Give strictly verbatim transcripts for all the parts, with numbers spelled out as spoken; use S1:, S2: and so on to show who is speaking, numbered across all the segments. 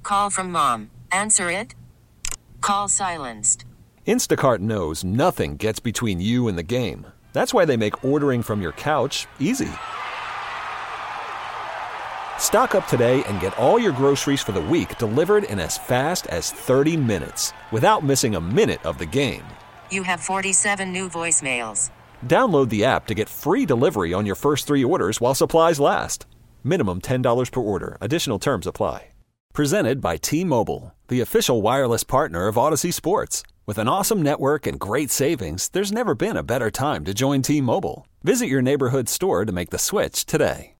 S1: Call from mom. Answer it. Call silenced.
S2: Instacart knows nothing gets between you and the game. That's why they make ordering from your couch easy. Stock up today and get all your groceries for the week delivered in as fast as thirty minutes without missing a minute of the game.
S1: You have forty-seven new voicemails.
S2: Download the app to get free delivery on your first three orders while supplies last. Minimum ten dollars per order. Additional terms apply. Presented by T-Mobile, the official wireless partner of Odyssey Sports. With an awesome network and great savings, there's never been a better time to join T-Mobile. Visit your neighborhood store to make the switch today.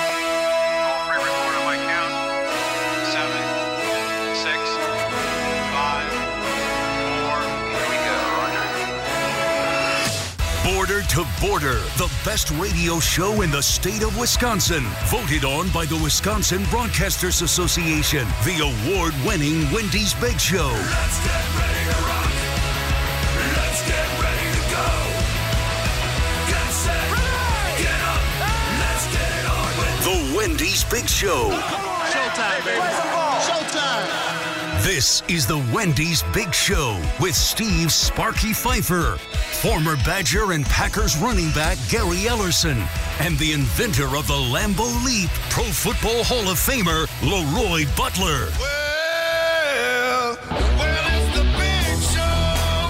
S3: Border to Border, the best radio show in the state of Wisconsin. Voted on by the Wisconsin Broadcasters Association. The award-winning Wendy's Big Show. Let's get ready to rock. Let's get ready to go. Get set. Get up. Let's get it on with the Wendy's Big Show.
S4: Showtime, baby. Showtime.
S3: This is the Wendy's Big Show with Steve Sparky Pfeiffer, former Badger and Packers running back Gary Ellerson, and the inventor of the Lambeau Leap, Pro Football Hall of Famer Leroy Butler.
S4: Well, well, it's the Big Show.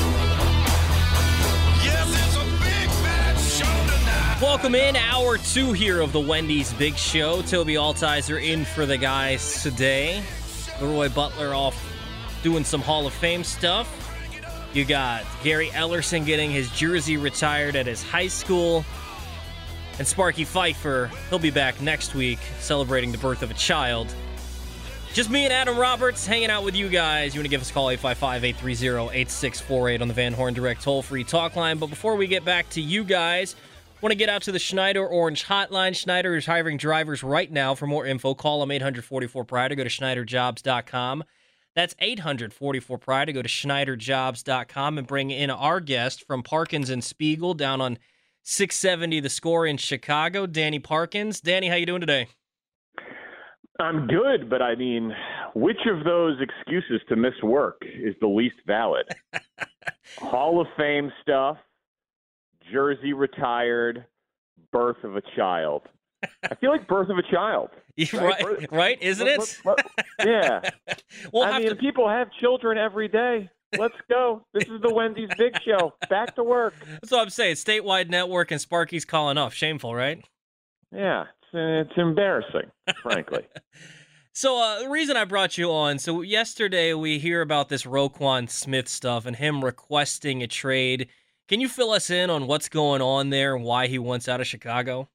S4: Yes, it's a big bad show tonight.
S5: Welcome in, hour two here of the Wendy's Big Show. Toby Altizer in for the guys today. Leroy Butler off doing some Hall of Fame stuff. You got Gary Ellerson getting his jersey retired at his high school. And Sparky Pfeiffer, he'll be back next week celebrating the birth of a child. Just me and Adam Roberts hanging out with you guys. You want to give us a call, eight five five, eight three zero, eight six four eight on the Van Horn Direct toll-free talk line. But before we get back to you guys, want to get out to the Schneider Orange Hotline. Schneider is hiring drivers right now. For more info, call them eight hundred forty-four Pride or go to schneider jobs dot com. That's eight hundred forty-four Pride to go to schneider jobs dot com and bring in our guest from Parkins and Spiegel down on six seventy The Score in Chicago, Danny Parkins. Danny, how you doing today?
S6: I'm good, but I mean, which of those excuses to miss work is the least valid? Hall of Fame stuff, jersey retired, birth of a child. I feel like birth of a child.
S5: Right, right, right? Isn't it?
S6: Let, let, yeah.
S5: we'll
S6: I mean,
S5: to...
S6: people have children every day. Let's go. This is the Wendy's Big Show. Back to work.
S5: That's what I'm saying. Statewide network and Sparky's calling off. Shameful, right?
S6: Yeah, it's, it's embarrassing, frankly.
S5: So uh, the reason I brought you on, so yesterday we hear about this Roquan Smith stuff and him requesting a trade. Can you fill us in on what's going on there and why he wants out of Chicago?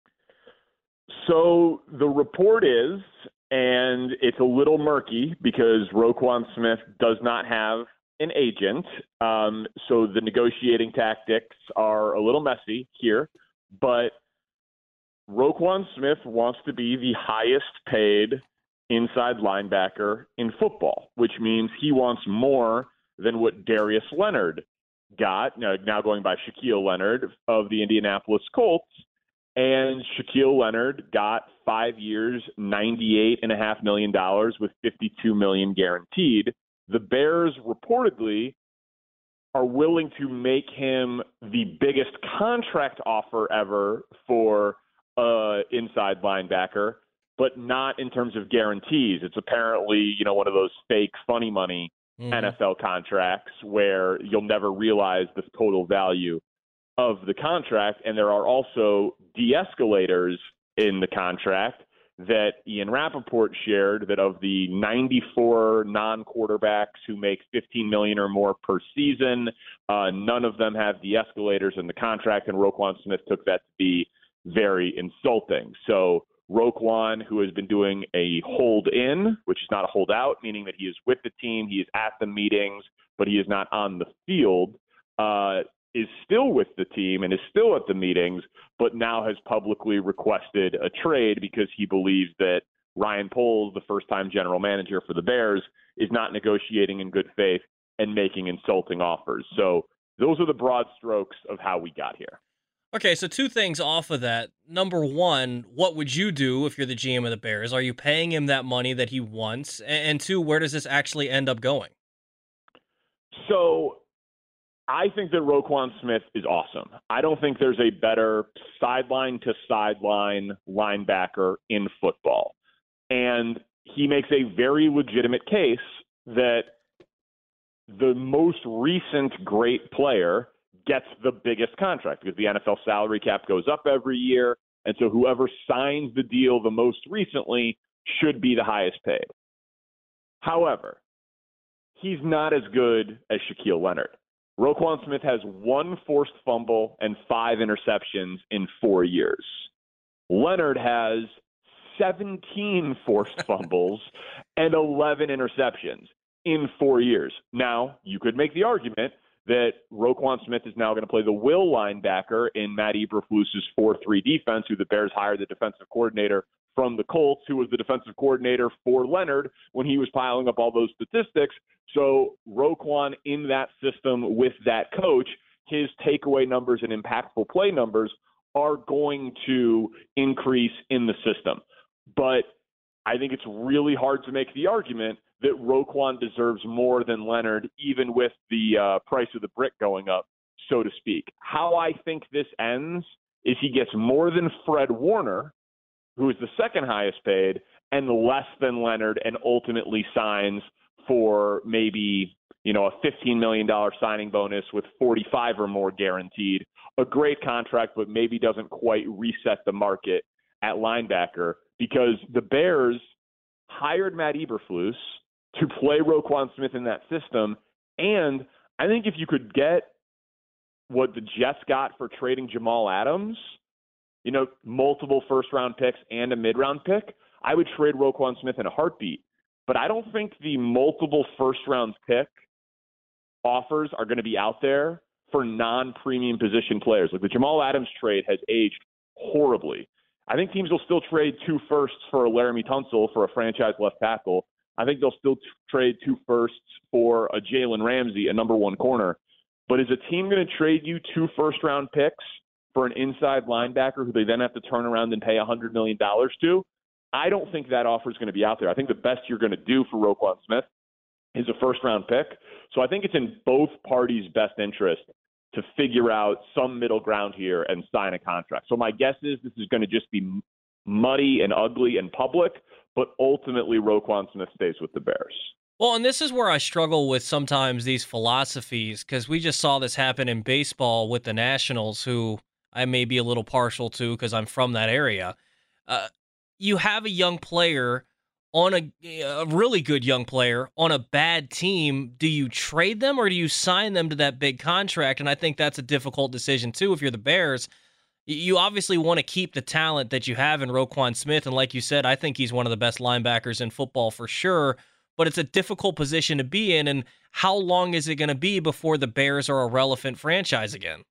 S6: So the report is, and it's a little murky because Roquan Smith does not have an agent. Um, so the negotiating tactics are a little messy here, but Roquan Smith wants to be the highest paid inside linebacker in football, which means he wants more than what Darius Leonard got, now going by Shaquille Leonard of the Indianapolis Colts. And Shaquille Leonard got five years, ninety-eight point five million dollars with fifty-two million dollars guaranteed. The Bears reportedly are willing to make him the biggest contract offer ever for an inside linebacker, but not in terms of guarantees. It's apparently, you know, one of those fake funny money mm. N F L contracts where you'll never realize the total value of the contract, and there are also de-escalators in the contract that Ian Rappaport shared that of the ninety-four non-quarterbacks who make fifteen million dollars or more per season, uh, none of them have de-escalators in the contract, and Roquan Smith took that to be very insulting. So Roquan, who has been doing a hold-in, which is not a holdout, meaning that he is with the team, he is at the meetings, but he is not on the field, uh, is still with the team and is still at the meetings, but now has publicly requested a trade because he believes that Ryan Poles, the first-time general manager for the Bears, is not negotiating in good faith and making insulting offers. So those are the broad strokes of how we got here.
S5: Okay, so two things off of that. Number one, what would you do if you're the G M of the Bears? Are you paying him that money that he wants? A- And two, where does this actually end up going?
S6: So I think that Roquan Smith is awesome. I don't think there's a better sideline to sideline linebacker in football. And he makes a very legitimate case that the most recent great player gets the biggest contract because the N F L salary cap goes up every year. And so whoever signs the deal the most recently should be the highest paid. However, he's not as good as Shaquille Leonard. Roquan Smith has one forced fumble and five interceptions in four years. Leonard has seventeen forced fumbles and eleven interceptions in four years. Now, you could make the argument that Roquan Smith is now going to play the will linebacker in Matt Eberflus's four three defense, who the Bears hired the defensive coordinator from the Colts, who was the defensive coordinator for Leonard when he was piling up all those statistics. So Roquan in that system with that coach, his takeaway numbers and impactful play numbers are going to increase in the system. But I think it's really hard to make the argument that Roquan deserves more than Leonard, even with the uh, price of the brick going up, so to speak. How I think this ends is he gets more than Fred Warner, who is the second highest paid, and less than Leonard, and ultimately signs for maybe, you know, a fifteen million dollars signing bonus with forty-five or more guaranteed. A great contract, but maybe doesn't quite reset the market at linebacker because the Bears hired Matt Eberflus to play Roquan Smith in that system. And I think if you could get what the Jets got for trading Jamal Adams, you know, multiple first-round picks and a mid-round pick, I would trade Roquan Smith in a heartbeat. But I don't think the multiple first-round pick offers are going to be out there for non-premium position players. Like the Jamal Adams trade has aged horribly. I think teams will still trade two firsts for Laramie Tunsil for a franchise left tackle. I think they'll still t- trade two firsts for a Jalen Ramsey, a number one corner. But is a team going to trade you two first-round picks for an inside linebacker who they then have to turn around and pay one hundred million dollars to? I don't think that offer is going to be out there. I think the best you're going to do for Roquan Smith is a first-round pick. So I think it's in both parties' best interest to figure out some middle ground here and sign a contract. So my guess is this is going to just be muddy and ugly in public, but ultimately Roquan Smith stays with the Bears.
S5: Well, and this is where I struggle with sometimes these philosophies, because we just saw this happen in baseball with the Nationals, who I may be a little partial to because I'm from that area. Uh, you have a young player on a, a really good young player on a bad team. Do you trade them or do you sign them to that big contract? And I think that's a difficult decision too. If you're the Bears, you obviously want to keep the talent that you have in Roquan Smith. And like you said, I think he's one of the best linebackers in football for sure, but it's a difficult position to be in. And how long is it going to be before the Bears are a relevant franchise again?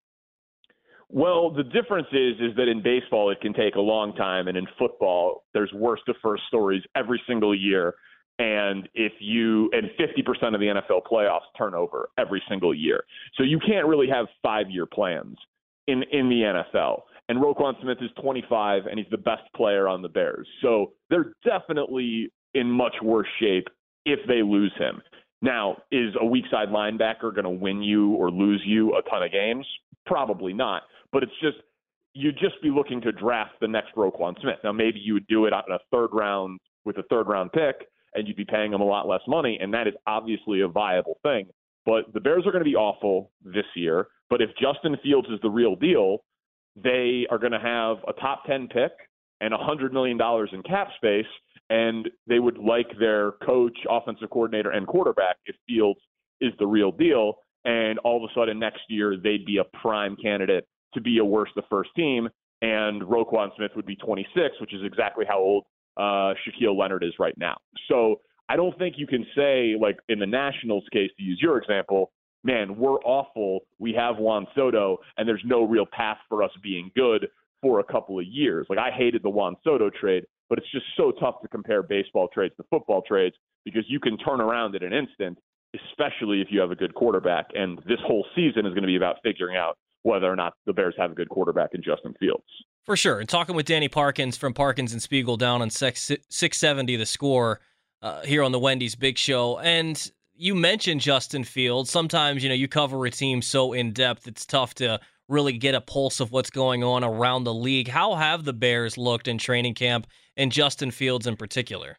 S6: Well, the difference is is that in baseball it can take a long time, and in football there's worst to first stories every single year. And if you and fifty percent of the N F L playoffs turn over every single year, so you can't really have five-year plans in in the N F L. And Roquan Smith is twenty-five, and he's the best player on the Bears, so they're definitely in much worse shape if they lose him. Now, is a weak side linebacker going to win you or lose you a ton of games? Probably not. But it's just, you'd just be looking to draft the next Roquan Smith. Now, maybe you would do it on a third round with a third round pick, and you'd be paying him a lot less money, and that is obviously a viable thing. But the Bears are going to be awful this year. But if Justin Fields is the real deal, they are going to have a top ten pick and one hundred million dollars in cap space, and they would like their coach, offensive coordinator, and quarterback if Fields is the real deal. And all of a sudden next year they'd be a prime candidate to be a worse the first team, and Roquan Smith would be twenty-six, which is exactly how old uh, Shaquille Leonard is right now. So I don't think you can say, like in the Nationals case, to use your example, man, we're awful, we have Juan Soto, and there's no real path for us being good for a couple of years. Like, I hated the Juan Soto trade, but it's just so tough to compare baseball trades to football trades because you can turn around in an instant, especially if you have a good quarterback. And this whole season is going to be about figuring out whether or not the Bears have a good quarterback in Justin Fields.
S5: For sure. And talking with Danny Parkins from Parkins and Spiegel down on six seventy The Score uh, here on the Wendy's Big Show. And you mentioned Justin Fields. Sometimes, you know, you cover a team so in-depth, it's tough to really get a pulse of what's going on around the league. How have the Bears looked in training camp, and Justin Fields in particular?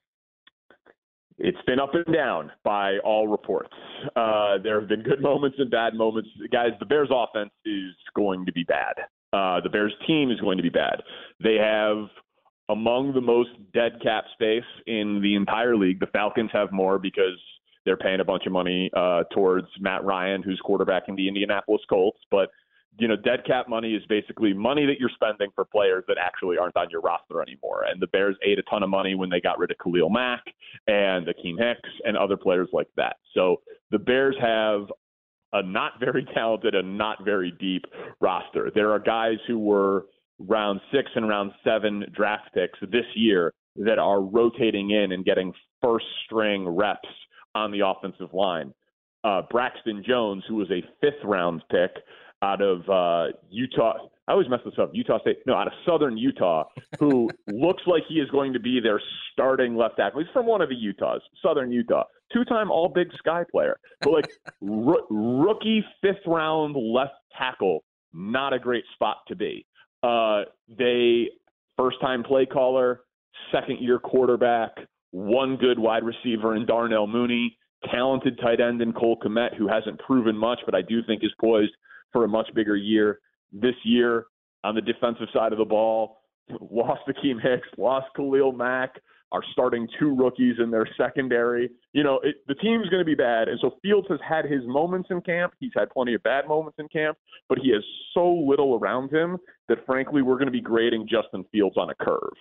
S6: It's been up and down by all reports. Uh, there have been good moments and bad moments. Guys, the Bears offense is going to be bad. Uh, the Bears team is going to be bad. They have among the most dead cap space in the entire league. The Falcons have more because they're paying a bunch of money uh, towards Matt Ryan, who's quarterbacking the Indianapolis Colts. But you know, dead cap money is basically money that you're spending for players that actually aren't on your roster anymore. And the Bears ate a ton of money when they got rid of Khalil Mack and Akeem Hicks and other players like that. So the Bears have a not very talented and not very deep roster. There are guys who were round six and round seven draft picks this year that are rotating in and getting first string reps on the offensive line. Uh, Braxton Jones, who was a fifth round pick, out of uh, Utah. I always mess this up. Utah State. No, out of Southern Utah, who looks like he is going to be their starting left tackle. He's from one of the Utahs, Southern Utah. Two-time All-Big Sky player. But, like, r- rookie fifth-round left tackle, not a great spot to be. Uh, they first-time play caller, second-year quarterback, one good wide receiver in Darnell Mooney, talented tight end in Cole Kmet, who hasn't proven much, but I do think is poised for a much bigger year this year. On the defensive side of the ball, lost Akeem Hicks, lost Khalil Mack, are starting two rookies in their secondary. You know, it, the team's going to be bad. And so Fields has had his moments in camp. He's had plenty of bad moments in camp, but he has so little around him that, frankly, we're going to be grading Justin Fields on a curve.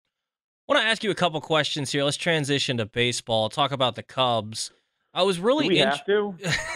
S5: I want to ask you a couple questions here. Let's transition to baseball. Talk about the Cubs. I was really.
S6: Do we
S5: in-
S6: have to?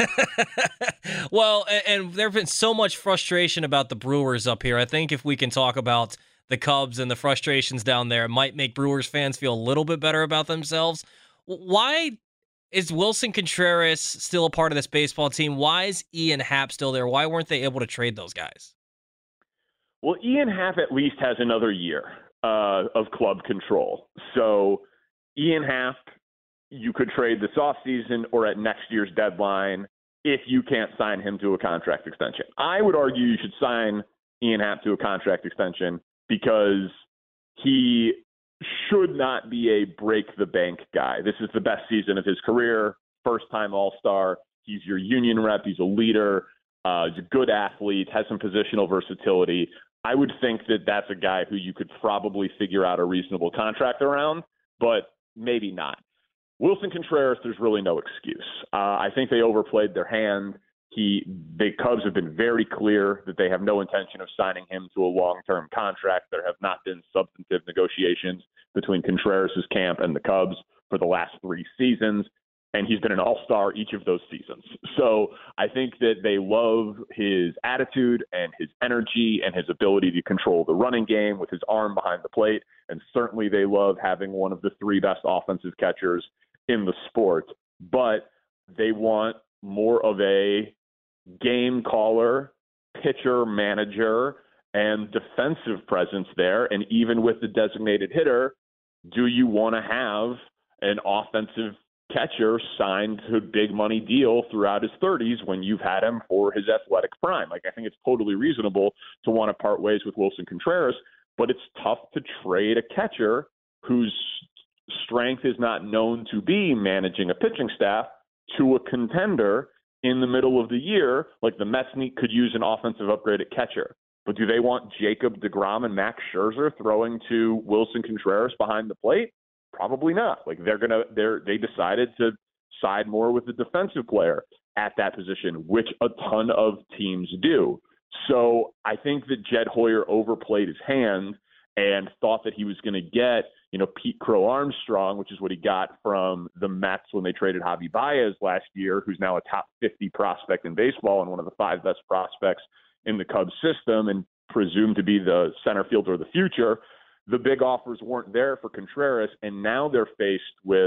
S5: Well, and, and there have been so much frustration about the Brewers up here. I think if we can talk about the Cubs and the frustrations down there, it might make Brewers fans feel a little bit better about themselves. Why is Wilson Contreras still a part of this baseball team? Why is Ian Happ still there? Why weren't they able to trade those guys?
S6: Well, Ian Happ at least has another year uh, of club control. So Ian Happ, you could trade this offseason or at next year's deadline if you can't sign him to a contract extension. I would argue you should sign Ian Happ to a contract extension because he should not be a break-the-bank guy. This is the best season of his career, first-time All-Star. He's your union rep. He's a leader. Uh, he's a good athlete, has some positional versatility. I would think that that's a guy who you could probably figure out a reasonable contract around, but maybe not. Wilson Contreras, there's really no excuse. Uh, I think they overplayed their hand. He, the Cubs have been very clear that they have no intention of signing him to a long-term contract. There have not been substantive negotiations between Contreras' camp and the Cubs for the last three seasons, and he's been an all-star each of those seasons. So I think that they love his attitude and his energy and his ability to control the running game with his arm behind the plate, and certainly they love having one of the three best offensive catchers in the sport. But they want more of a game caller, pitcher, manager, and defensive presence there. And even with the designated hitter, do you want to have an offensive catcher signed to a big money deal throughout his thirties when you've had him for his athletic prime? Like, I think it's totally reasonable to want to part ways with Wilson Contreras, but it's tough to trade a catcher whose strength is not known to be managing a pitching staff to a contender in the middle of the year. Like, the Mets need, could use an offensive upgrade at catcher. But do they want Jacob deGrom and Max Scherzer throwing to Wilson Contreras behind the plate? Probably not. Like, they're gonna, they're they decided to side more with the defensive player at that position, which a ton of teams do. So I think that Jed Hoyer overplayed his hand and thought that he was going to get, you know, Pete Crow Armstrong, which is what he got from the Mets when they traded Javi Baez last year, who's now a top fifty prospect in baseball and one of the five best prospects in the Cubs system and presumed to be the center fielder of the future. The big offers weren't there for Contreras, and now they're faced with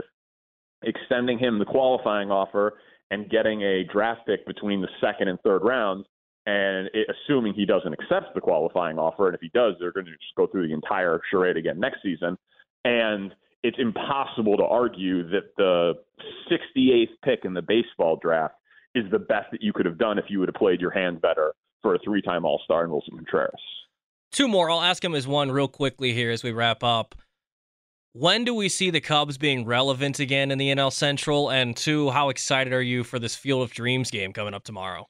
S6: extending him the qualifying offer and getting a draft pick between the second and third rounds. And it, assuming he doesn't accept the qualifying offer, and if he does, they're going to just go through the entire charade again next season. And it's impossible to argue that the sixty-eighth pick in the baseball draft is the best that you could have done if you would have played your hand better for a three-time All-Star in Wilson Contreras.
S5: Two more. I'll ask him as one real quickly here as we wrap up. When do we see the Cubs being relevant again in the N L Central? And two, how excited are you for this Field of Dreams game coming up tomorrow?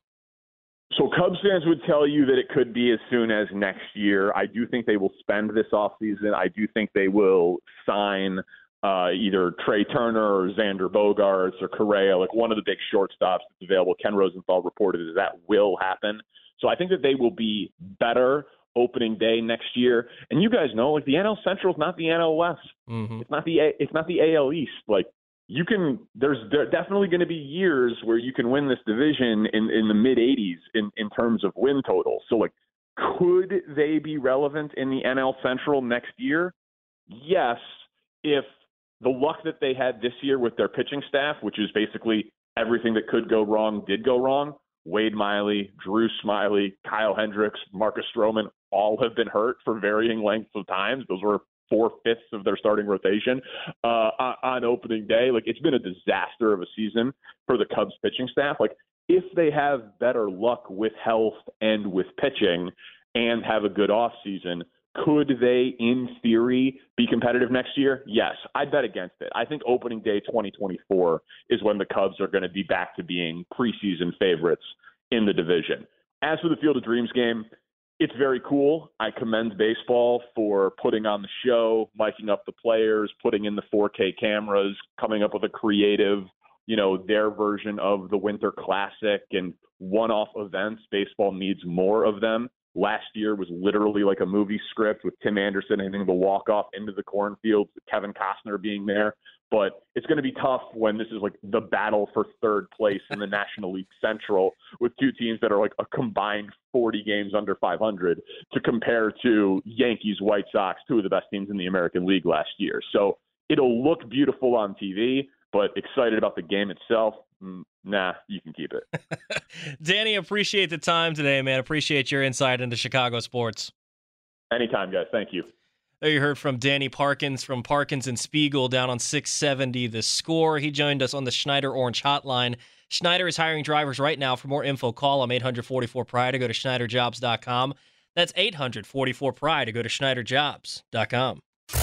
S6: So Cubs fans would tell you that it could be as soon as next year. I do think they will spend this offseason. I do think they will sign uh, either Trey Turner or Xander Bogaerts or Correa, like one of the big shortstops that's available. Ken Rosenthal reported that that will happen. So I think that they will be better opening day next year. And you guys know, like, the N L Central is not the N L West. Mm-hmm. It's not the A- it's not the A L East. Like, you can, there's there definitely going to be years where you can win this division in, in the mid eighties in, in terms of win total. So, like, could they be relevant in the N L Central next year? Yes, if the luck that they had this year with their pitching staff, which is basically everything that could go wrong did go wrong. Wade Miley, Drew Smyly, Kyle Hendricks, Marcus Stroman, all have been hurt for varying lengths of times. Those were four-fifths of their starting rotation uh, on opening day. Like, it's been a disaster of a season for the Cubs pitching staff. Like, if they have better luck with health and with pitching and have a good offseason, could they, in theory, be competitive next year? Yes, I'd bet against it. I think opening day twenty twenty-four is when the Cubs are going to be back to being preseason favorites in the division. As for the Field of Dreams game, it's very cool. I commend baseball for putting on the show, miking up the players, putting in the four K cameras, coming up with a creative, you know, their version of the Winter Classic and one-off events. Baseball needs more of them. Last year was literally like a movie script with Tim Anderson hitting the walk-off into the cornfield, Kevin Costner being there. But it's going to be tough when this is like the battle for third place in the National League Central with two teams that are like a combined forty games under five hundred to compare to Yankees, White Sox, two of the best teams in the American League last year. So it'll look beautiful on T V, but excited about the game itself. Nah, you can keep it.
S5: Danny, appreciate the time today, man. Appreciate your insight into Chicago sports.
S6: Anytime, guys. Thank you.
S5: There you heard from Danny Parkins from Parkins and Spiegel down on six seventy The Score. He joined us on the Schneider Orange Hotline. Schneider is hiring drivers right now. For more info, call them eight hundred forty-four Pride to go to Schneider Jobs dot com. That's eight hundred forty-four Pride to go to Schneider Jobs dot com.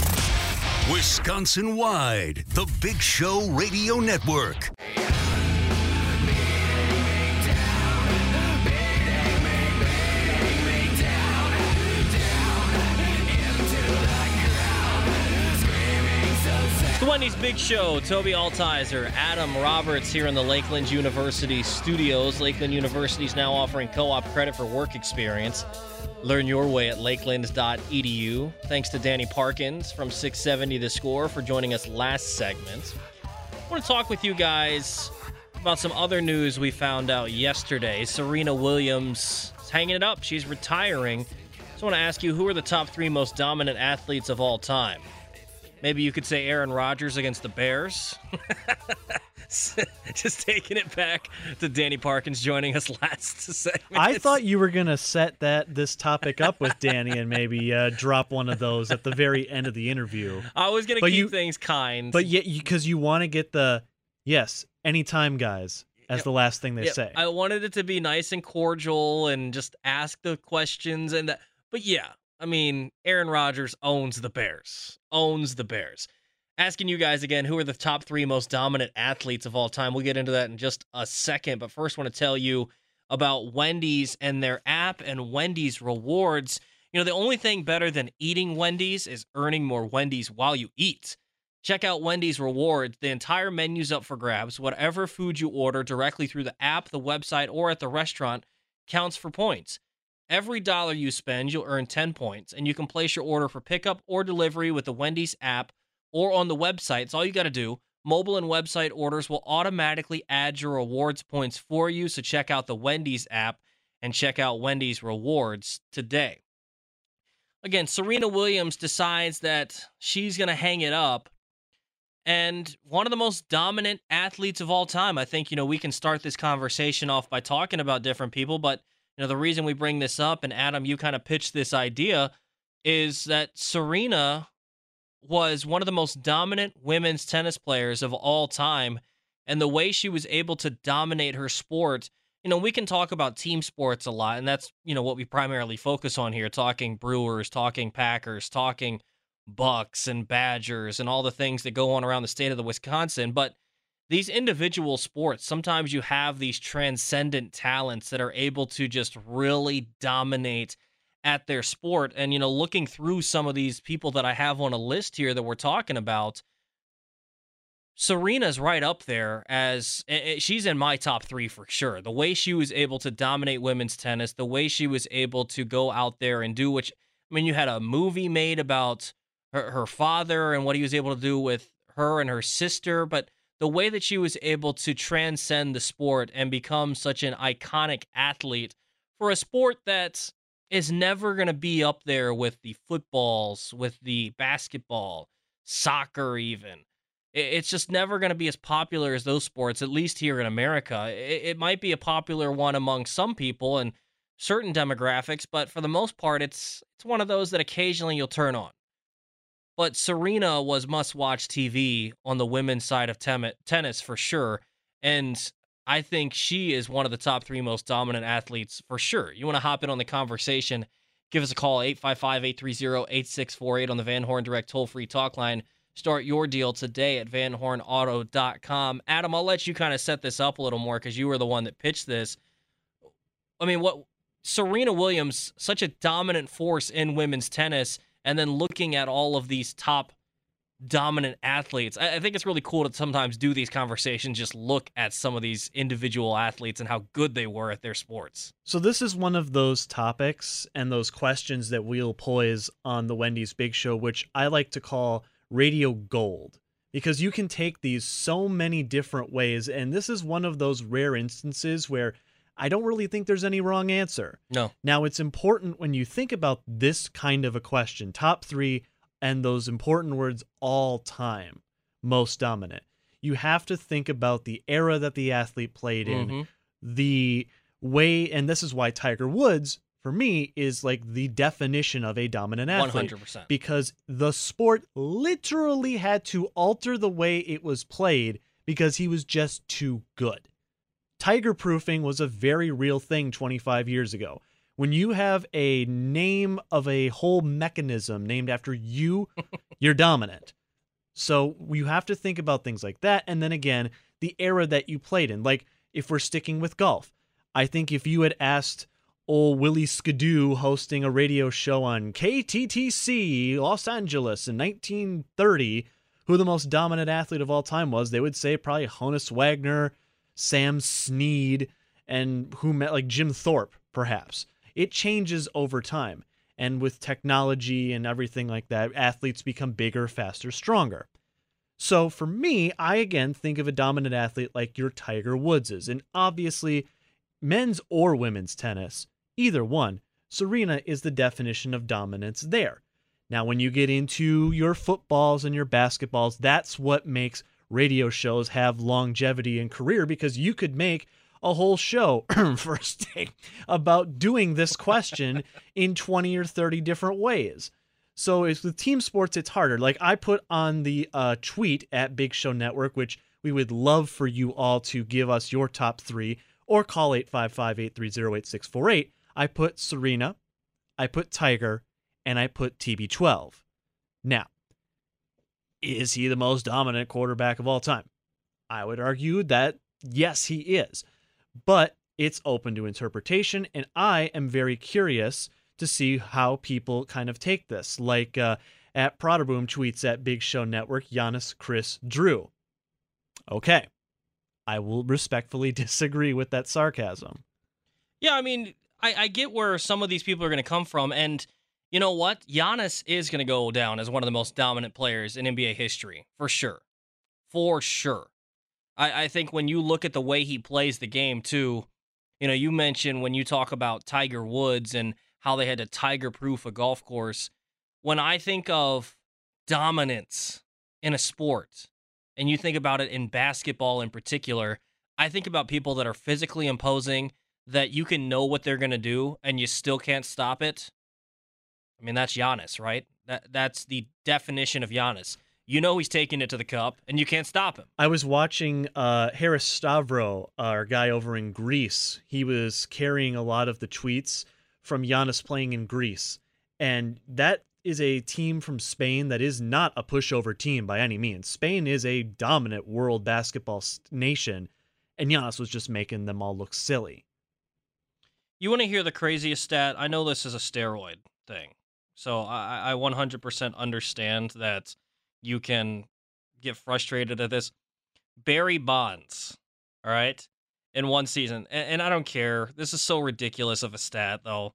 S3: Wisconsin-wide, the Big Show Radio Network.
S5: The Wendy's Big Show, Toby Altizer, Adam Roberts here in the Lakeland University studios. Lakeland University is now offering co-op credit for work experience. Learn your way at lakeland dot e d u. Thanks to Danny Parkins from six seventy The Score for joining us last segment. I want to talk with you guys about some other news we found out yesterday. Serena Williams is hanging it up. She's retiring. Just want to ask you, who are the top three most dominant athletes of all time? Maybe you could say Aaron Rodgers against the Bears. Just taking it back to Danny Parkins joining us last segment.
S7: I thought you were going to set that this topic up with Danny and maybe uh, drop one of those at the very end of the interview.
S5: I was going to keep
S7: you,
S5: things kind.
S7: But yet, because you, you want to get the, yes, anytime guys, as yep. the last thing they
S5: yep.
S7: say.
S5: I wanted it to be nice and cordial and just ask the questions. and that. But yeah. I mean, Aaron Rodgers owns the Bears. Owns the Bears. Asking you guys again, who are the top three most dominant athletes of all time? We'll get into that in just a second. But first, I want to tell you about Wendy's and their app and Wendy's rewards. You know, the only thing better than eating Wendy's is earning more Wendy's while you eat. Check out Wendy's rewards. The entire menu's up for grabs. Whatever food you order directly through the app, the website, or at the restaurant counts for points. Every dollar you spend, you'll earn ten points, and you can place your order for pickup or delivery with the Wendy's app or on the website. It's all you got to do. Mobile and website orders will automatically add your rewards points for you, so check out the Wendy's app and check out Wendy's rewards today. Again, Serena Williams decides that she's going to hang it up, and one of the most dominant athletes of all time. I think, you know, we can start this conversation off by talking about different people, but You know, the reason we bring this up, and Adam, you kind of pitched this idea, is that Serena was one of the most dominant women's tennis players of all time. And the way she was able to dominate her sport, you know, we can talk about team sports a lot, and that's, you know, what we primarily focus on here, talking Brewers, talking Packers, talking Bucks and Badgers and all the things that go on around the state of the Wisconsin. But these individual sports, sometimes you have these transcendent talents that are able to just really dominate at their sport. And, you know, looking through some of these people that I have on a list here that we're talking about, Serena's right up there as she's in my top three for sure. The way she was able to dominate women's tennis, the way she was able to go out there and do which, I mean, you had a movie made about her, her father and what he was able to do with her and her sister, but the way that she was able to transcend the sport and become such an iconic athlete for a sport that is never going to be up there with the footballs, with the basketball, soccer even. It's just never going to be as popular as those sports, at least here in America. It might be a popular one among some people and certain demographics, but for the most part, it's it's one of those that occasionally you'll turn on. But Serena was must-watch T V on the women's side of tem- tennis for sure, and I think she is one of the top three most dominant athletes for sure. You want to hop in on the conversation, give us a call, eight five five, eight three zero, eight six four eight on the Van Horn Direct toll-free talk line. Start your deal today at van horn auto dot com. Adam, I'll let you kind of set this up a little more because you were the one that pitched this. I mean, what Serena Williams, such a dominant force in women's tennis, and then looking at all of these top dominant athletes. I, I think it's really cool to sometimes do these conversations, just look at some of these individual athletes and how good they were at their sports.
S7: So this is one of those topics and those questions that we'll poise on the Wendy's Big Show, which I like to call radio gold, because you can take these so many different ways, and this is one of those rare instances where I don't really think there's any wrong answer.
S5: No.
S7: Now, it's important when you think about this kind of a question, top three, and those important words, all time, most dominant. You have to think about the era that the athlete played in,
S5: mm-hmm.
S7: the way, and this is why Tiger Woods, for me, is like the definition of a dominant athlete.
S5: one hundred percent.
S7: Because the sport literally had to alter the way it was played because he was just too good. Tiger proofing was a very real thing twenty-five years ago. When you have a name of a whole mechanism named after you, you're dominant. So you have to think about things like that. And then again, the era that you played in. Like, if we're sticking with golf, I think if you had asked old Willie Skidoo hosting a radio show on K T T C Los Angeles in nineteen thirty who the most dominant athlete of all time was, they would say probably Honus Wagner, Sam Snead, and who met like Jim Thorpe, perhaps. It changes over time. And with technology and everything like that, athletes become bigger, faster, stronger. So for me, I again think of a dominant athlete like your Tiger Woodses. And obviously, men's or women's tennis, either one, Serena is the definition of dominance there. Now, when you get into your footballs and your basketballs, that's what makes radio shows have longevity in career, because you could make a whole show, first day, about doing this question in twenty or thirty different ways. So it's, with team sports, it's harder. Like I put on the uh, tweet at Big Show Network, which we would love for you all to give us your top three, or call eight five five, eight three zero, eight six four eight. I put Serena, I put Tiger, and I put T B twelve. Now, is he the most dominant quarterback of all time? I would argue that, yes, he is. But it's open to interpretation, and I am very curious to see how people kind of take this. Like uh, at Proderboom tweets at Big Show Network, Giannis, Chris, Drew. Okay. I will respectfully disagree with that sarcasm.
S5: Yeah, I mean, I, I get where some of these people are going to come from, and you know what? Giannis is going to go down as one of the most dominant players in N B A history, for sure. For sure. I, I think when you look at the way he plays the game, too, you know, you mentioned when you talk about Tiger Woods and how they had to tiger-proof a golf course. When I think of dominance in a sport, and you think about it in basketball in particular, I think about people that are physically imposing, that you can know what they're going to do and you still can't stop it, I mean, that's Giannis, right? That That's the definition of Giannis. You know he's taking it to the cup, and you can't stop him.
S7: I was watching uh, Harris Stavro, our guy over in Greece. He was carrying a lot of the tweets from Giannis playing in Greece. And that is a team from Spain that is not a pushover team by any means. Spain is a dominant world basketball nation, and Giannis was just making them all look silly.
S5: You want to hear the craziest stat? I know this is a steroid thing, so I, I one hundred percent understand that you can get frustrated at this. Barry Bonds, all right, in one season, and, and I don't care. This is so ridiculous of a stat, though.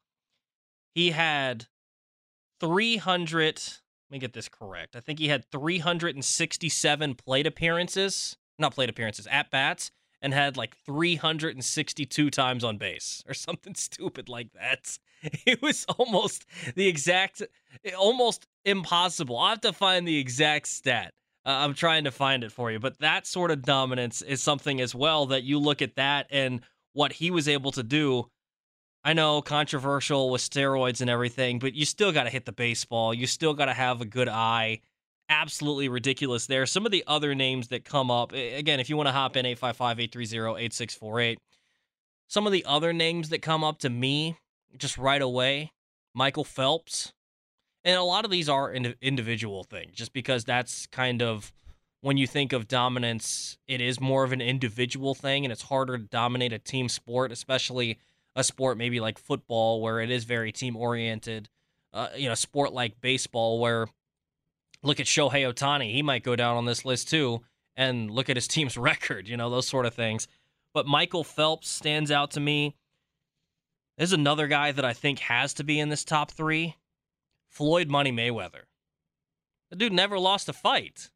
S5: He had three hundred, let me get this correct. I think he had three hundred sixty-seven plate appearances, not plate appearances, at-bats, and had like three hundred sixty-two times on base or something stupid like that. It was almost the exact, almost impossible. I'll have to find the exact stat. Uh, I'm trying to find it for you. But that sort of dominance is something as well that you look at that and what he was able to do. I know, controversial with steroids and everything, but you still got to hit the baseball. You still got to have a good eye. Absolutely ridiculous there. Some of the other names that come up, again, if you want to hop in, eight five five, eight three zero, eight six four eight. Some of the other names that come up to me just right away, Michael Phelps. And a lot of these are ind- individual things, just because that's kind of, when you think of dominance, it is more of an individual thing, and it's harder to dominate a team sport, especially a sport maybe like football, where it is very team-oriented. Uh, you know, a sport like baseball, where look at Shohei Ohtani. He might go down on this list too, and look at his team's record, you know, those sort of things. But Michael Phelps stands out to me. There's another guy that I think has to be in this top three, Floyd Money Mayweather. The dude never lost a fight.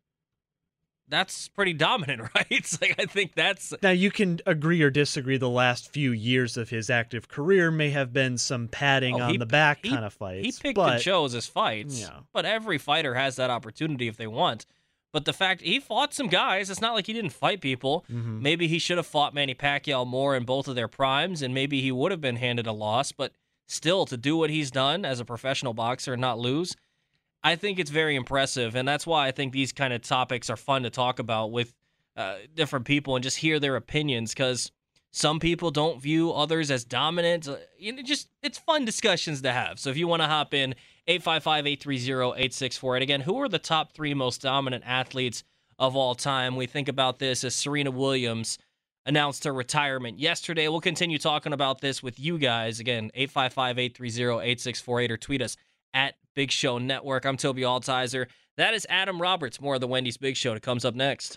S5: That's pretty dominant, right? It's like, I think that's...
S7: Now, you can agree or disagree the last few years of his active career may have been some padding
S5: Oh,
S7: on
S5: he-
S7: the back
S5: he-
S7: kind of fights.
S5: He picked
S7: but,
S5: and chose his fights,
S7: Yeah.
S5: but every fighter has that opportunity if they want. But the fact he fought some guys, it's not like he didn't fight people.
S7: Mhm.
S5: Maybe he should have fought Manny Pacquiao more in both of their primes, and maybe he would have been handed a loss. But still, to do what he's done as a professional boxer and not lose, I think it's very impressive. And that's why I think these kind of topics are fun to talk about with uh, different people and just hear their opinions, because some people don't view others as dominant. Uh, You know, just it's fun discussions to have. So if you want to hop in, eight five five, eight three zero, eight six four eight. Again, who are the top three most dominant athletes of all time? We think about this as Serena Williams announced her retirement yesterday. We'll continue talking about this with you guys. Again, eight five five, eight three zero, eight six four eight, or tweet us at Big Show Network. I'm Toby Altizer. That is Adam Roberts. More of the Wendy's Big Show that comes up next.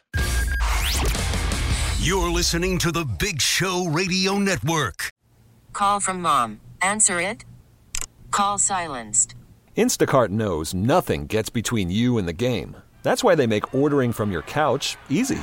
S3: You're listening to the Big Show Radio Network.
S1: Call from mom. Answer it. Call silenced.
S2: Instacart knows nothing gets between you and the game. That's why they make ordering from your couch easy.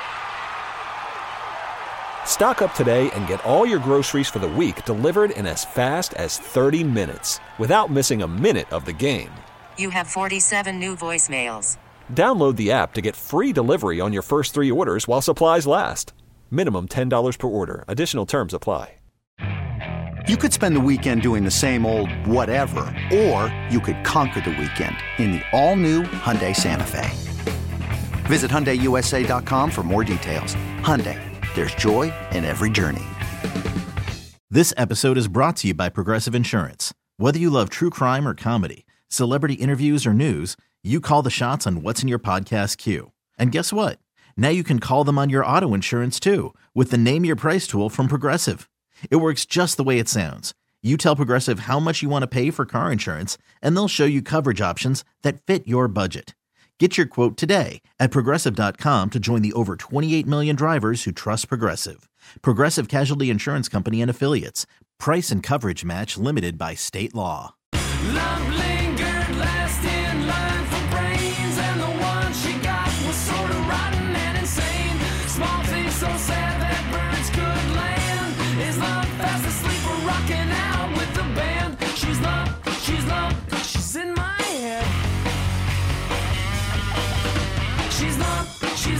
S2: Stock up today and get all your groceries for the week delivered in as fast as thirty minutes without missing a minute of the game.
S1: You have forty-seven new voicemails.
S2: Download the app to get free delivery on your first three orders while supplies last. Minimum ten dollars per order. Additional terms apply.
S8: You could spend the weekend doing the same old whatever, or you could conquer the weekend in the all-new Hyundai Santa Fe. Visit Hyundai U S A dot com for more details. Hyundai, there's joy in every journey.
S9: This episode is brought to you by Progressive Insurance. Whether you love true crime or comedy, celebrity interviews or news, you call the shots on what's in your podcast queue. And guess what? Now you can call them on your auto insurance too with the Name Your Price tool from Progressive. It works just the way it sounds. You tell Progressive how much you want to pay for car insurance, and they'll show you coverage options that fit your budget. Get your quote today at Progressive dot com to join the over twenty-eight million drivers who trust Progressive. Progressive Casualty Insurance Company and Affiliates. Price and coverage match limited by state law.
S4: Love lingered last in line for brains, and the one she got was sort of rotten and insane. Small things so sad that birds could land. Is love fast asleep or rocking out with the band? She's love, she's love, she's in my head. She's love, she's love.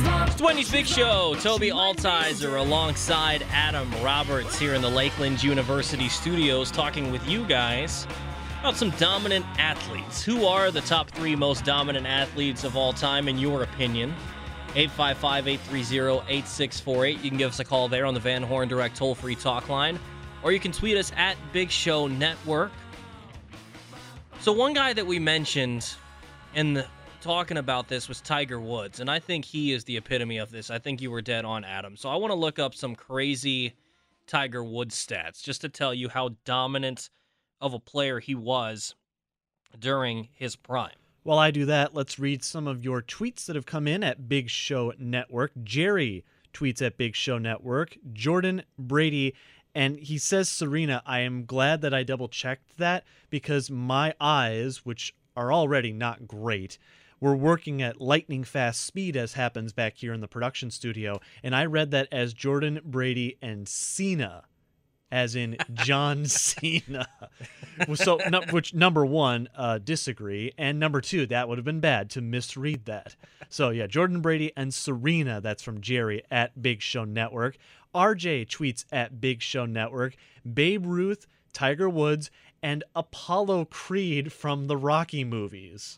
S5: Wendy's Big Show. Toby Altizer alongside Adam Roberts here in the Lakeland University studios talking with you guys about some dominant athletes. Who are the top three most dominant athletes of all time in your opinion? eight five five, eight three zero, eight six four eight. You can give us a call there on the Van Horn Direct toll-free talk line, or you can tweet us at Big Show Network. So one guy that we mentioned in the talking about this was Tiger Woods, and I think he is the epitome of this. I think you were dead on, Adam. So I want to look up some crazy Tiger Woods stats just to tell you how dominant of a player he was during his prime.
S7: While I do that, let's read some of your tweets that have come in at Big Show Network. Jerry tweets at Big Show Network. Jordan Brady, and he says, Serena, I am glad that I double-checked that because my eyes, which are already not great, we're working at lightning fast speed, as happens back here in the production studio, and I read that as Jordan Brady and Cena, as in John Cena. So, no, which number one, uh, disagree, and number two, that would have been bad to misread that. So yeah, Jordan Brady and Serena. That's from Jerry at Big Show Network. R J tweets at Big Show Network. Babe Ruth, Tiger Woods, and Apollo Creed from the Rocky movies.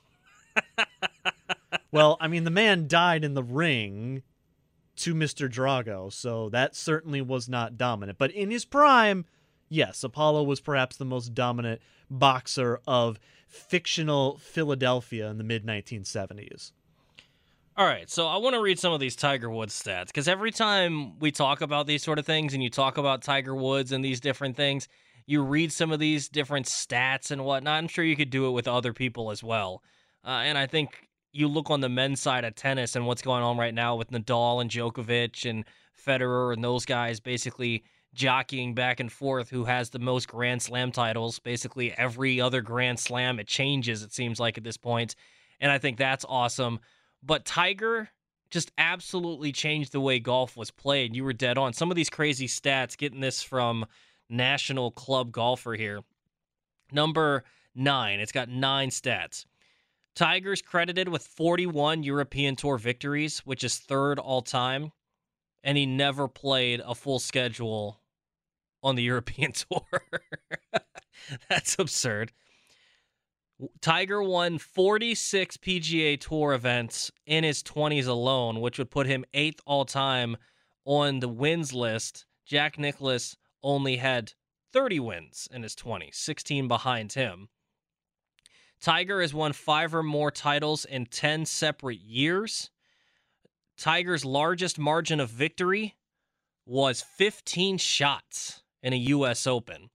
S7: Well, I mean, the man died in the ring to Mister Drago, so that certainly was not dominant. But in his prime, yes, Apollo was perhaps the most dominant boxer of fictional Philadelphia in the mid nineteen seventies.
S5: All right, so I want to read some of these Tiger Woods stats, because every time we talk about these sort of things and you talk about Tiger Woods and these different things, you read some of these different stats and whatnot. I'm sure you could do it with other people as well. Uh, and I think you look on the men's side of tennis and what's going on right now with Nadal and Djokovic and Federer and those guys basically jockeying back and forth who has the most Grand Slam titles. Basically every other Grand Slam, it changes, it seems like, at this point. And I think that's awesome. But Tiger just absolutely changed the way golf was played. You were dead on. Some of these crazy stats, getting this from National Club Golfer here. Number nine, it's got nine stats. Tiger's credited with forty-one European Tour victories, which is third all-time, and he never played a full schedule on the European Tour. That's absurd. Tiger won forty-six P G A Tour events in his twenties alone, which would put him eighth all-time on the wins list. Jack Nicklaus only had thirty wins in his twenties, sixteen behind him. Tiger has won five or more titles in ten separate years. Tiger's largest margin of victory was fifteen shots in a U S Open.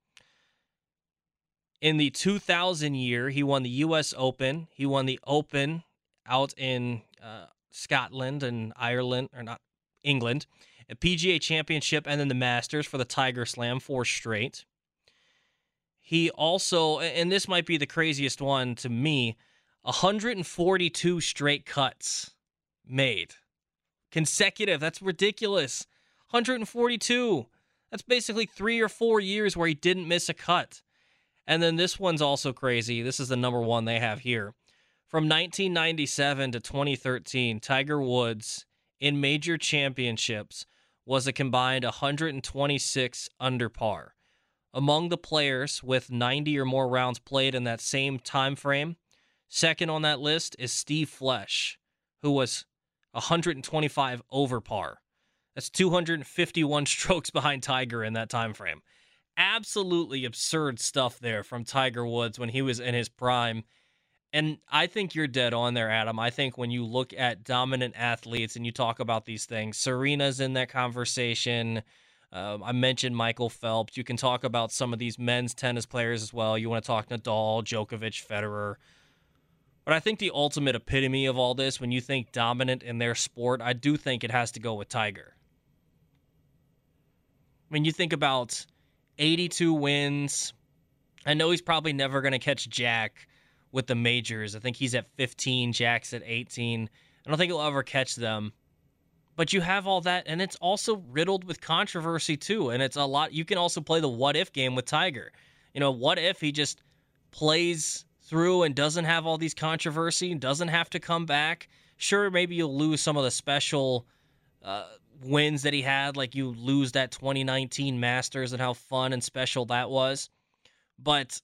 S5: In the two thousand year, he won the U S Open. He won the Open out in uh, Scotland and Ireland, or not, England. A P G A Championship and then the Masters for the Tiger Slam, four straight. He also, and this might be the craziest one to me, one hundred forty-two straight cuts made. Consecutive, that's ridiculous. one hundred forty-two. That's basically three or four years where he didn't miss a cut. And then this one's also crazy. This is the number one they have here. From nineteen ninety-seven to twenty thirteen, Tiger Woods in major championships was a combined one hundred twenty-six under par. Among the players with ninety or more rounds played in that same time frame, second on that list is Steve Flesh, who was one hundred twenty-five over par. That's two hundred fifty-one strokes behind Tiger in that time frame. Absolutely absurd stuff there from Tiger Woods when he was in his prime. And I think you're dead on there, Adam. I think when you look at dominant athletes and you talk about these things, Serena's in that conversation. Um, I mentioned Michael Phelps. You can talk about some of these men's tennis players as well. You want to talk Nadal, Djokovic, Federer. But I think the ultimate epitome of all this, when you think dominant in their sport, I do think it has to go with Tiger. I mean, you think about eighty-two wins. I know he's probably never going to catch Jack with the majors. I think he's at fifteen, Jack's at eighteen. I don't think he'll ever catch them. But you have all that, and it's also riddled with controversy too. And it's a lot. You can also play the what-if game with Tiger. You know, what if he just plays through and doesn't have all these controversy, doesn't have to come back? Sure, maybe you'll lose some of the special uh, wins that he had, like you lose that twenty nineteen Masters and how fun and special that was. But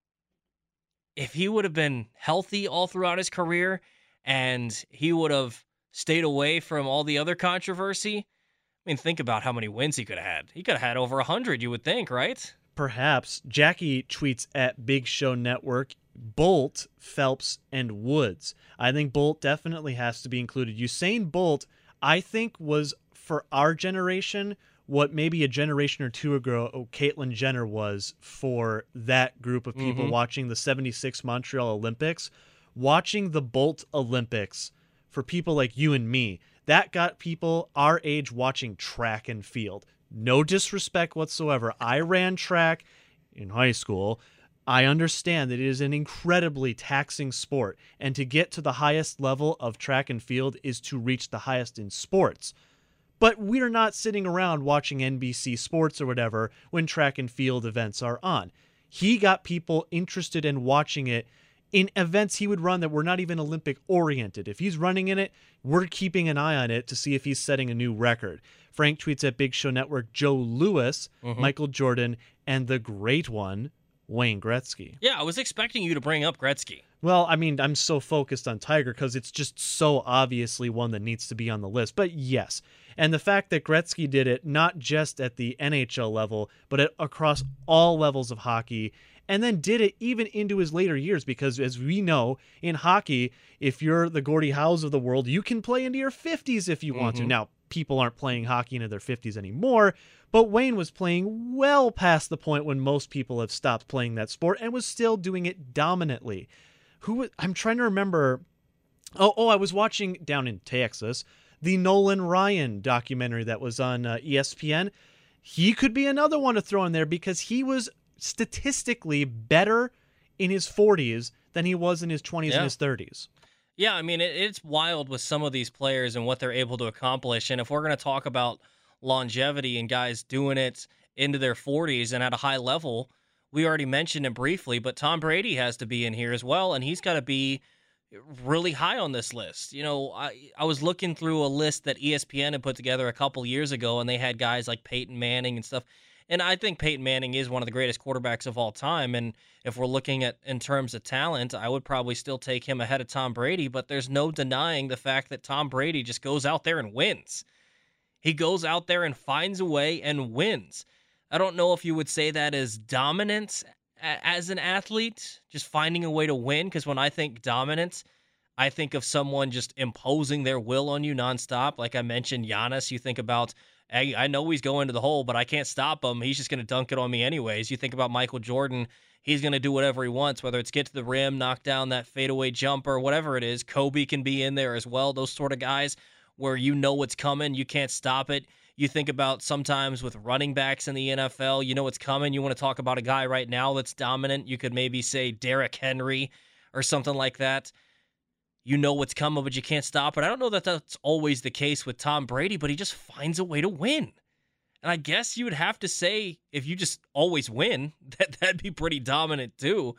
S5: if he would have been healthy all throughout his career and he would have stayed away from all the other controversy, I mean, think about how many wins he could have had. He could have had over one hundred, you would think, right?
S7: Perhaps. Jackie tweets at Big Show Network, Bolt, Phelps, and Woods. I think Bolt definitely has to be included. Usain Bolt, I think, was, for our generation, what maybe a generation or two ago Caitlyn Jenner was for that group of people
S5: Mm-hmm.
S7: watching the seventy-six Montreal Olympics. Watching the Bolt Olympics, for people like you and me, that got people our age watching track and field. No disrespect whatsoever. I ran track in high school. I understand that it is an incredibly taxing sport, and to get to the highest level of track and field is to reach the highest in sports. But we're not sitting around watching N B C Sports or whatever when track and field events are on. He got people interested in watching it in events he would run that were not even Olympic oriented. If he's running in it, we're keeping an eye on it to see if he's setting a new record. Frank tweets at Big Show Network, Joe Louis,
S5: Mm-hmm.
S7: Michael Jordan, and the great one, Wayne Gretzky.
S5: Yeah, I was expecting you to bring up Gretzky.
S7: Well, I mean, I'm so focused on Tiger because it's just so obviously one that needs to be on the list. But yes, and the fact that Gretzky did it not just at the N H L level, but at, across all levels of hockey, and then did it even into his later years, because as we know, in hockey, if you're the Gordie Howes of the world, you can play into your fifties if you want to.
S5: Mhm.
S7: Now, people aren't playing hockey into their fifties anymore, but Wayne was playing well past the point when most people have stopped playing that sport and was still doing it dominantly. Who was, I'm trying to remember. Oh, oh, I was watching down in Texas the Nolan Ryan documentary that was on uh, E S P N. He could be another one to throw in there because he was statistically better in his forties than he was in his twenties
S5: Yeah.
S7: and his thirties.
S5: Yeah, I mean, it, it's wild with some of these players and what they're able to accomplish. And if we're going to talk about longevity and guys doing it into their forties and at a high level, we already mentioned it briefly, but Tom Brady has to be in here as well, and he's got to be really high on this list. You know, I, I was looking through a list that E S P N had put together a couple years ago, and they had guys like Peyton Manning and stuff. And I think Peyton Manning is one of the greatest quarterbacks of all time. And if we're looking at in terms of talent, I would probably still take him ahead of Tom Brady. But there's no denying the fact that Tom Brady just goes out there and wins. He goes out there and finds a way and wins. I don't know if you would say that as dominance a- as an athlete, just finding a way to win. Because when I think dominance, I think of someone just imposing their will on you nonstop. Like I mentioned, Giannis, you think about, hey, I know he's going to the hole, but I can't stop him. He's just going to dunk it on me anyways. You think about Michael Jordan, he's going to do whatever he wants, whether it's get to the rim, knock down that fadeaway jumper, whatever it is. Kobe can be in there as well. Those sort of guys where you know what's coming, you can't stop it. You think about sometimes with running backs in the N F L, you know what's coming. You want to talk about a guy right now that's dominant. You could maybe say Derrick Henry or something like that. You know what's coming, but you can't stop it. I don't know that that's always the case with Tom Brady, but he just finds a way to win. And I guess you would have to say, if you just always win, that that'd be pretty dominant too.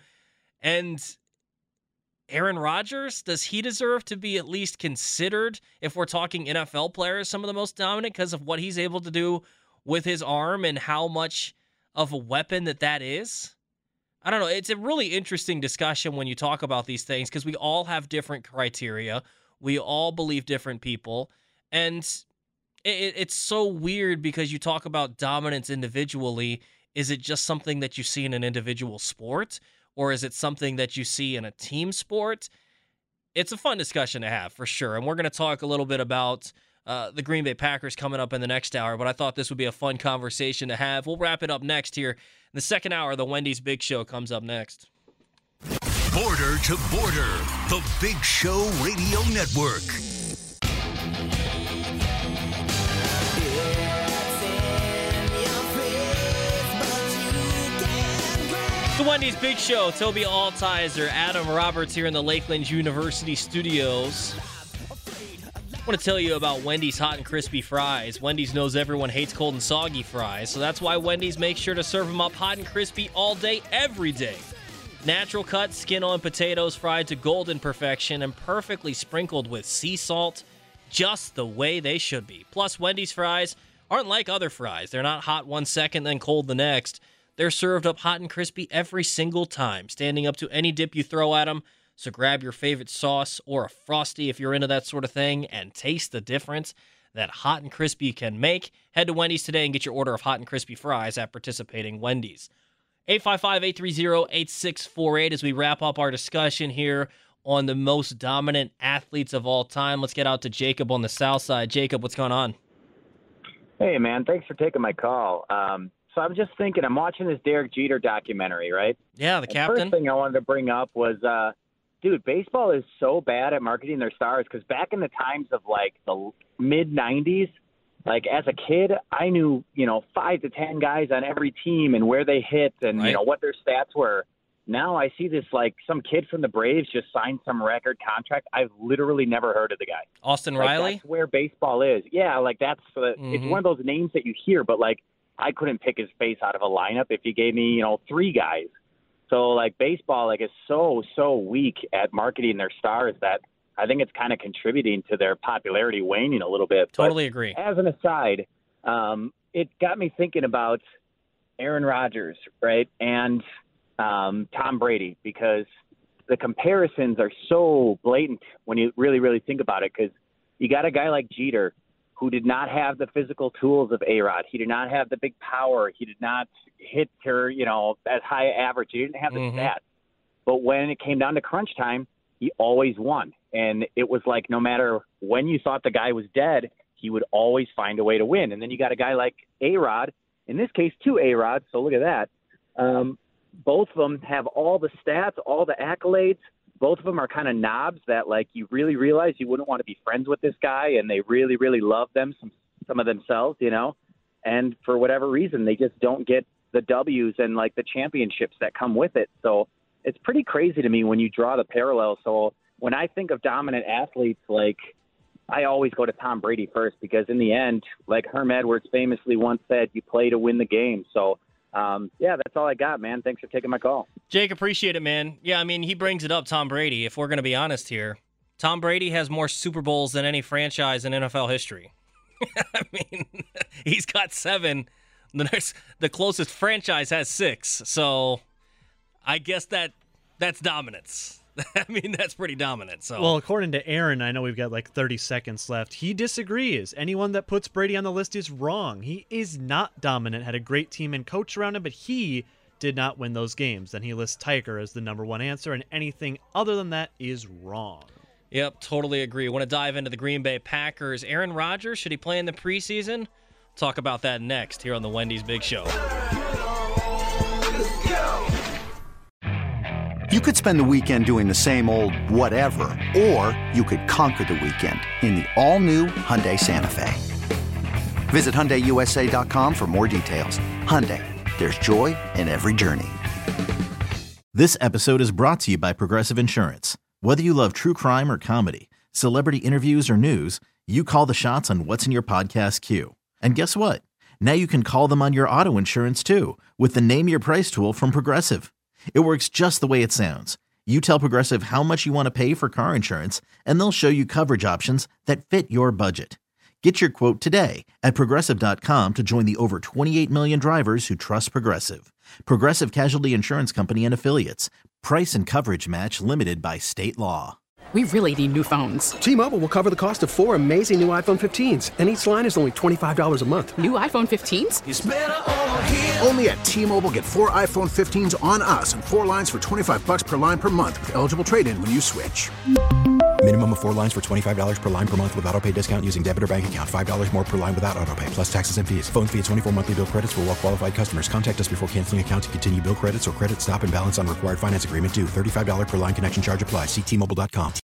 S5: And Aaron Rodgers, does he deserve to be at least considered, if we're talking N F L players, some of the most dominant because of what he's able to do with his arm and how much of a weapon that that is? I don't know. It's a really interesting discussion when you talk about these things because we all have different criteria. We all believe different people. And it, it's so weird because you talk about dominance individually. Is it just something that you see in an individual sport? Or is it something that you see in a team sport? It's a fun discussion to have for sure. And we're going to talk a little bit about uh, the Green Bay Packers coming up in the next hour, but I thought this would be a fun conversation to have. We'll wrap it up next here. In the second hour, the Wendy's Big Show comes up next.
S3: Border to Border, the Big Show Radio Network.
S5: The Wendy's Big Show. Toby Altizer, Adam Roberts here in the Lakeland University studios. I want to tell you about Wendy's Hot and Crispy Fries. Wendy's knows everyone hates cold and soggy fries, so that's why Wendy's makes sure to serve them up hot and crispy all day, every day. Natural cut, skin-on potatoes fried to golden perfection and perfectly sprinkled with sea salt, just the way they should be. Plus, Wendy's fries aren't like other fries. They're not hot one second, then cold the next. They're served up hot and crispy every single time, standing up to any dip you throw at them. So grab your favorite sauce or a Frosty if you're into that sort of thing and taste the difference that hot and crispy can make. Head to Wendy's today and get your order of hot and crispy fries at participating Wendy's. eight five five, eight three zero, eight six four eight as we wrap up our discussion here on the most dominant athletes of all time. Let's get out to Jacob on the south side. Jacob, what's going on?
S10: Hey, man, thanks for taking my call. Um, so I'm just thinking, I'm watching this Derek Jeter documentary, right?
S5: Yeah, the captain.
S10: The first thing I wanted to bring up was, uh, dude, baseball is so bad at marketing their stars because back in the times of, like, the mid nineties, like, as a kid, I knew, you know, five to ten guys on every team and where they hit and, right. you know, what their stats were. Now I see this, like, some kid from the Braves just signed some record contract. I've literally never heard of the guy.
S5: Austin
S10: like,
S5: Riley?
S10: That's where baseball is. Yeah, like, that's uh, mm-hmm. it's one of those names that you hear, but, like, I couldn't pick his face out of a lineup if you gave me, you know, three guys. So, like, baseball, like, is so, so weak at marketing their stars that I think it's kind of contributing to their popularity waning a little bit.
S5: Totally
S10: but
S5: agree.
S10: As an aside, um, it got me thinking about Aaron Rodgers, right, and um, Tom Brady, because the comparisons are so blatant when you really, really think about it, because you got a guy like Jeter who did not have the physical tools of A-Rod. He did not have the big power. He did not hit her, you know, as high average. He didn't have the
S5: mm-hmm.
S10: stats. But when it came down to crunch time, he always won. And it was like no matter when you thought the guy was dead, he would always find a way to win. And then you got a guy like A-Rod, in this case two A-Rods, so look at that. Um, both of them have all the stats, all the accolades. Both of them are kind of knobs that, like, you really realize you wouldn't want to be friends with this guy, and they really, really love them, some some of themselves, you know. And for whatever reason, they just don't get the W's and, like, the championships that come with it. So it's pretty crazy to me when you draw the parallel. So when I think of dominant athletes, like, I always go to Tom Brady first because in the end, like Herm Edwards famously once said, you play to win the game. So, um, yeah, that's all I got, man. Thanks for taking my call.
S5: Jake, appreciate it, man. Yeah, I mean, he brings it up, Tom Brady. If we're going to be honest here, Tom Brady has more Super Bowls than any franchise in N F L history. I mean, he's got seven. The next, the closest franchise has six. So I guess that that's dominance. I mean, that's pretty dominant. So,
S7: well, according to Aaron, I know we've got like thirty seconds left. He disagrees. Anyone that puts Brady on the list is wrong. He is not dominant, had a great team and coach around him, but he did not win those games. Then he lists Tiger as the number one answer, and anything other than that is wrong.
S5: Yep, totally agree. Want to dive into the Green Bay Packers. Aaron Rodgers, should he play in the preseason? Talk about that next here on the Wendy's Big Show.
S8: You could spend the weekend doing the same old whatever, or you could conquer the weekend in the all-new Hyundai Santa Fe. Visit Hyundai U S A dot com for more details. Hyundai, there's joy in every journey.
S9: This episode is brought to you by Progressive Insurance. Whether you love true crime or comedy, celebrity interviews or news, you call the shots on what's in your podcast queue. And guess what? Now you can call them on your auto insurance too with the Name Your Price tool from Progressive. It works just the way it sounds. You tell Progressive how much you want to pay for car insurance, and they'll show you coverage options that fit your budget. Get your quote today at Progressive dot com to join the over twenty-eight million drivers who trust Progressive. Progressive Casualty Insurance Company and Affiliates. Price and coverage match limited by state law.
S11: We really need new phones.
S12: T-Mobile will cover the cost of four amazing new iPhone fifteens, and each line is only twenty-five dollars a month.
S11: New iPhone fifteens?
S12: It's better over here.
S13: Only at T-Mobile, get four iPhone fifteens on us and four lines for twenty-five dollars per line per month with eligible trade-in when you switch.
S14: Minimum of four lines for twenty-five dollars per line per month with autopay discount using debit or bank account. five dollars more per line without autopay, plus taxes and fees. Phone fee at twenty-four monthly bill credits for well-qualified customers. Contact us before canceling account to continue bill credits or credit stop and balance on required finance agreement due. thirty-five dollars per line connection charge applies. See T Mobile dot com.